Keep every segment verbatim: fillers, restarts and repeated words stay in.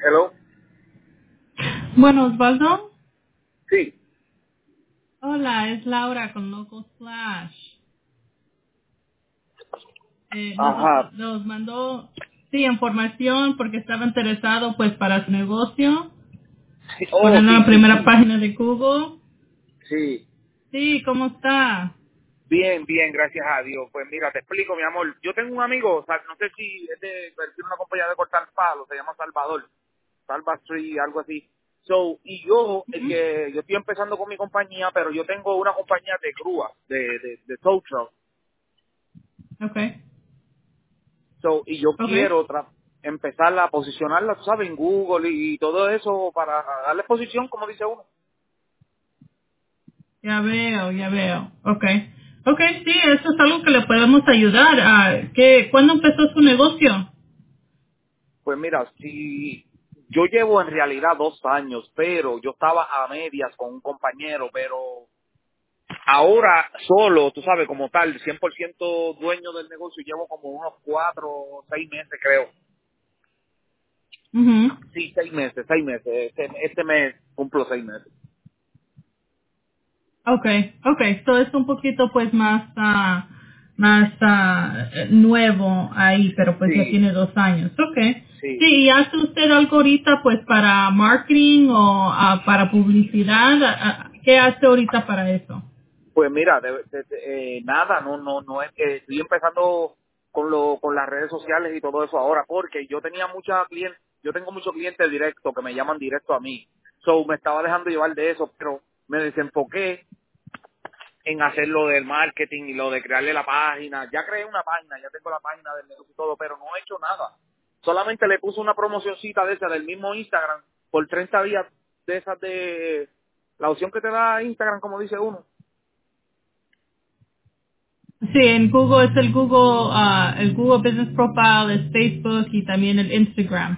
Hello. Bueno, Osvaldo. Sí. Hola, es Laura con Local Slash. Eh, nos, Ajá. nos mandó, sí, información porque estaba interesado pues para su negocio. Sí. Oh, Poniendo sí, la sí, primera sí. página de Google. Sí. Sí, ¿cómo está? Bien, bien, gracias a Dios. Pues mira, te explico, mi amor. Yo tengo un amigo, o sea, no sé si es de, tiene una compañía de cortar palos, se llama Salvador. Salva Street, algo así. So, y yo, es Ujú. que yo estoy empezando con mi compañía, pero yo tengo una compañía de grúa, de, de, de tow truck. Okay, So, y yo okay. quiero tra- empezarla a posicionarla, tú sabes, en Google y, y todo eso para darle exposición, como dice uno. Ya veo, ya veo. Okay. Okay, sí, eso es algo que le podemos ayudar. a ¿qué, ¿Cuándo empezó su negocio? Pues mira, si yo llevo en realidad dos años, pero yo estaba a medias con un compañero, pero ahora solo, tú sabes, como tal, cien por ciento dueño del negocio, llevo como unos cuatro o seis meses, creo. Mhm. Sí, seis meses, seis meses. Este, este mes cumplo seis meses. Okay, okay, so es un poquito pues más ah, más ah, eh, nuevo ahí, pero pues ya Sí, tiene dos años. Okay. Sí, sí. ¿y hace usted algo ahorita pues para marketing o ah, para publicidad? Ah, ah, ¿Qué hace ahorita para eso? Pues mira, de- de- de- eh, nada, no, no, no es que estoy empezando con lo, con las redes sociales y todo eso ahora, porque yo tenía muchas clientes, yo tengo muchos clientes directos que me llaman directo a mí, so me estaba dejando llevar de eso, pero me desenfoqué en hacer lo del marketing y lo de crearle la página. Ya creé una página, ya tengo la página del negocio y todo, pero no he hecho nada. Solamente le puse una promocioncita de esa del mismo Instagram por treinta días de esas de la opción que te da Instagram, como dice uno. Sí, en Google es el Google ah, el Google Business Profile, es Facebook y también el Instagram.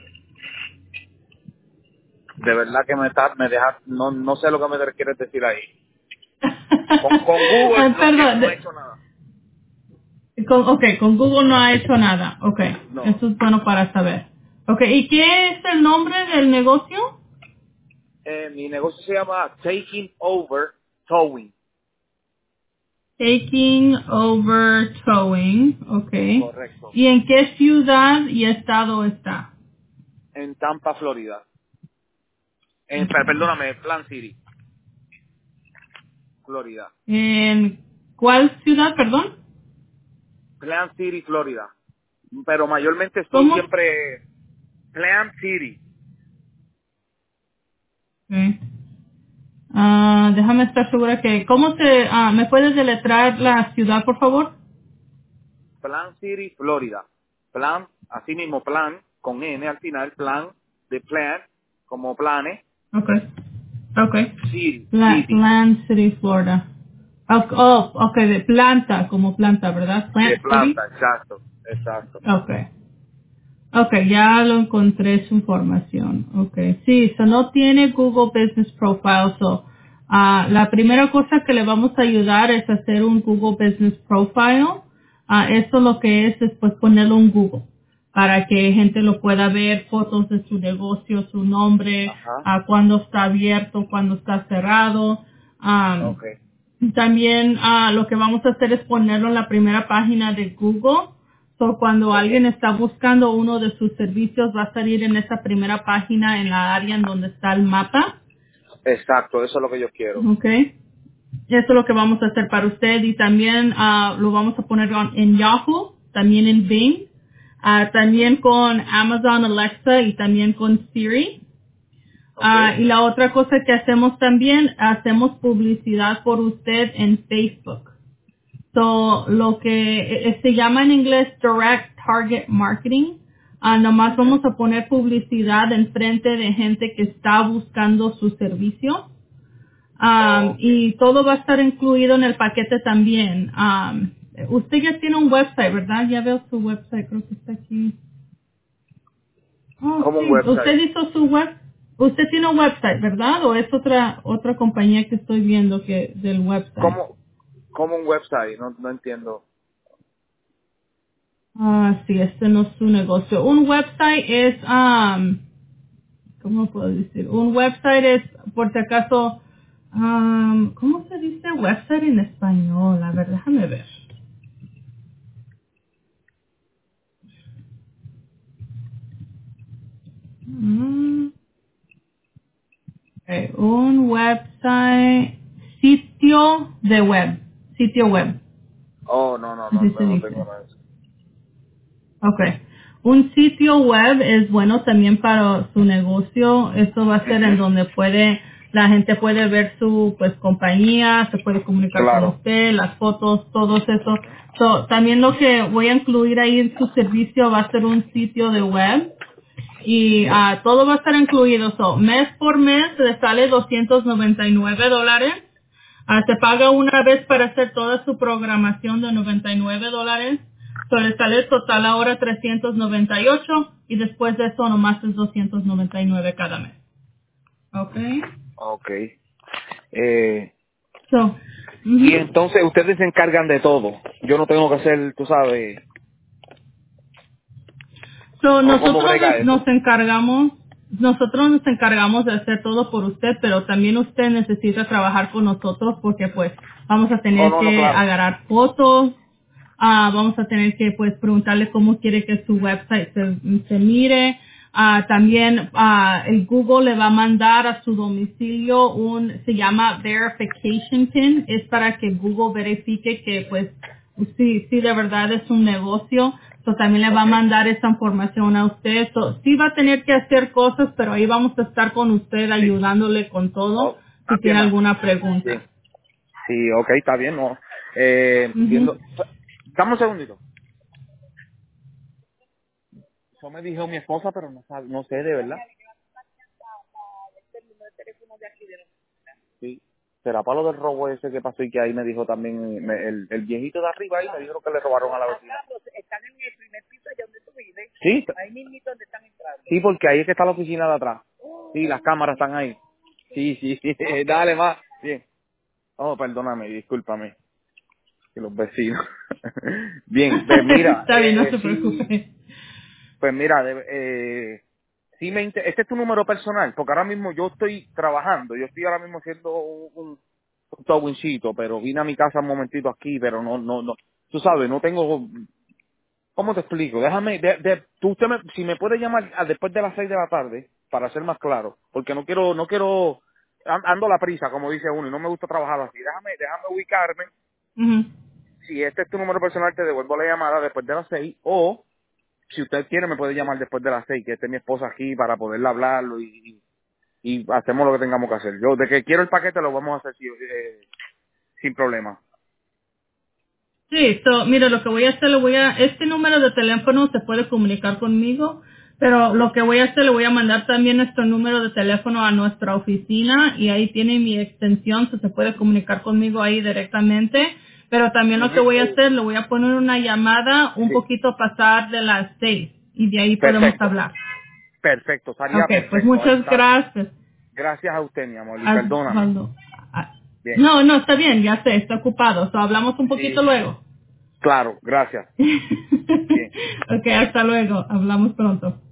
De verdad que me está, me deja, no, no sé lo que me quieres decir ahí. Con, con Google Ah, no, que Perdón, no he de- hecho nada. Con, ok, con Google no ha hecho nada. Ok, No. eso es bueno para saber. Ok, ¿y qué es el nombre del negocio? Eh, mi negocio se llama Taking Over Towing. Taking Over Towing. Ok. Correcto. ¿Y en qué ciudad y estado está? En Tampa, Florida. En, Ok. per- perdóname, Plant City, Florida. ¿En cuál ciudad, perdón? Plant City, Florida. Pero mayormente estoy ¿Cómo? siempre Plant City. Ok. Ah, déjame estar segura que... ¿Cómo se... ah, ¿Me puedes deletrar la ciudad, por favor? Plant City, Florida. Plan, así mismo plan, con N al final, plan de plant, como planes, Ok. Ok. City, La, City. Plant City, Florida. Ok, oh, ok, de planta, como planta, ¿verdad? De Plant City. planta, exacto, exacto. Ok. Ok, ya lo encontré su información. Ok. Sí, so no tiene Google Business Profile. So, ah, la primera cosa que le vamos a ayudar es hacer un Google Business Profile. Ah, eso lo que es es pues ponerlo en Google para que gente lo pueda ver, fotos de su negocio, su nombre, Ajá, a cuándo está abierto, cuándo está cerrado. Am, ok. también ah, lo que vamos a hacer es ponerlo en la primera página de Google. So, cuando Ok. alguien está buscando uno de sus servicios, va a salir en esa primera página en la área en donde está el mapa. Exacto, eso es lo que yo quiero. ¿Ok? Eso es lo que vamos a hacer para usted y también ah, lo vamos a poner en en Yahoo, también en Bing, ah, también con Amazon Alexa y también con Siri. Ok. Ah, y la otra cosa que hacemos también, hacemos publicidad por usted en Facebook. So, lo que eh, se llama en inglés Direct Target Marketing. Ah, nomás Ujú. vamos a poner publicidad en frente de gente que está buscando su servicio. Um, Ok. y todo va a estar incluido en el paquete también. Um, usted ya tiene un website, ¿verdad? Ya veo su website, creo que está aquí. Oh, Como un sí. Usted website. hizo su web. Usted tiene un website, ¿verdad? ¿O es otra otra compañía que estoy viendo que del website? Como, como un website, no, no entiendo. Ah, sí, este no es su negocio. Un website es, um, ¿cómo puedo decir? Un website es, por si acaso, um, ¿cómo se dice website en español? A ver, déjame ver. Mm, ok, un website, sitio de web, sitio web, Oh, no, no, no, así no, se no tengo dice. nada de eso. Okay. Un sitio web es bueno también para su negocio. Esto va a ser en Ujú. donde puede, la gente puede ver su pues compañía, se puede comunicar con Claro. usted, las fotos, todo eso. So, también lo que voy a incluir ahí en su servicio va a ser un sitio de web y ah, todo va a estar incluido. So, mes por mes le sale doscientos noventa y nueve dólares. Ah, se paga una vez para hacer toda su programación de noventa y nueve dólares. So, le sale el total ahora trescientos noventa y ocho y después de eso nomás es doscientos noventa y nueve cada mes. Okay. Ok. Eh, So, y ujú. entonces ustedes se encargan de todo. Yo no tengo que hacer, tú sabes, So, o cómo nosotros brega nos eso. nos encargamos, nosotros nos encargamos de hacer todo por usted, pero también usted necesita trabajar con nosotros porque pues vamos a Oh, tener no, no, que claro. agarrar fotos, ah, vamos a tener que pues preguntarle cómo quiere que su website se, se mire. Ah, también ah, el Google le va a mandar a su domicilio un, se llama verification pin, es para que Google verifique que pues sí, sí de verdad es un negocio. So, también le va a Ok. mandar esa información a usted. So, sí va a tener que hacer cosas, pero ahí vamos a estar con usted Sí. ayudándole con todo Oh, si tiene atienda. alguna pregunta. Bien. Sí, ok, está bien, no. Eh, Ujú. viendo, dame un segundito. Eso me dijo mi esposa, pero no, sab- no sé de verdad. Sí. ¿Será para lo del robo ese que pasó y que ahí me dijo también me- el, el viejito de arriba ahí me dijo que le robaron a la vecina? Sí. Sí, porque ahí es que está la oficina de atrás. Sí, las cámaras están ahí. Sí, sí, sí. Dale más. Bien. Oh, perdóname, discúlpame. Que los vecinos. Bien, pues mira, Está bien, no eh, se sí, preocupe. pues mira, de- eh, sí me inter- este es tu número personal, porque ahora mismo yo estoy trabajando, yo estoy ahora mismo haciendo un, un, un towingcito, pero vine a mi casa un momentito aquí, pero no, no, no, tú sabes, no tengo, ¿cómo te explico? Déjame, de, de, tú usted me, si me puede llamar a- después de las seis de la tarde, para ser más claro, porque no quiero, no quiero, an- ando a la prisa, como dice uno, y no me gusta trabajar así, déjame, déjame ubicarme, Ujú. si este es tu número personal, te devuelvo la llamada después de las seis, o si usted quiere me puede llamar después de las seis, que esté mi esposa aquí para poderle hablarlo y, y, y hacemos lo que tengamos que hacer. Yo, de que quiero el paquete, lo vamos a hacer sí, eh, sin problema. Sí, so, mire, lo que voy a hacer, le voy a, este número de teléfono se puede comunicar conmigo, pero Ok. lo que voy a hacer, le voy a mandar también nuestro número de teléfono a nuestra oficina y ahí tiene mi extensión, so se puede comunicar conmigo ahí directamente, pero también lo que Ujú. voy a hacer, le voy a poner una llamada un Sí, poquito pasar de las seis y de ahí podemos perfecto, hablar. perfecto, estaría Ok, pues perfecto. Ay, muchas está- gracias. gracias a usted, mi amor, y perdóname. Osvaldo. Ah, Bien, No, no, está bien, ya sé, está ocupado, so hablamos un poquito sí, luego. claro, gracias. Bien. Ok, hasta luego. Hablamos pronto.